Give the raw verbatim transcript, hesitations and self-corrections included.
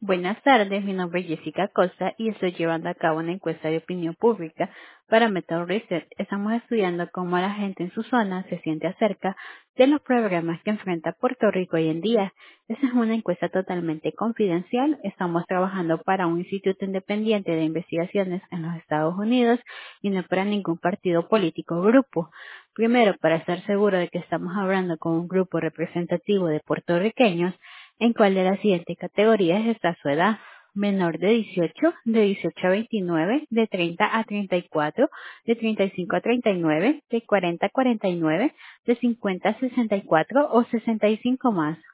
Buenas tardes, mi nombre es Jessica Costa y estoy llevando a cabo una encuesta de opinión pública para Meta Research. Estamos estudiando cómo la gente en su zona se siente acerca de los problemas que enfrenta Puerto Rico hoy en día. Esta es una encuesta totalmente confidencial. Estamos trabajando para un instituto independiente de investigaciones en los Estados Unidos y no para ningún partido político o grupo. Primero, para estar seguro de que estamos hablando con un grupo representativo de puertorriqueños, ¿en cuál de las siguientes categorías está su edad? Menor de dieciocho, de dieciocho a veintinueve, de treinta a treinta y cuatro, de treinta y cinco a treinta y nueve, de cuarenta a cuarenta y nueve, de cincuenta a sesenta y cuatro o sesenta y cinco más.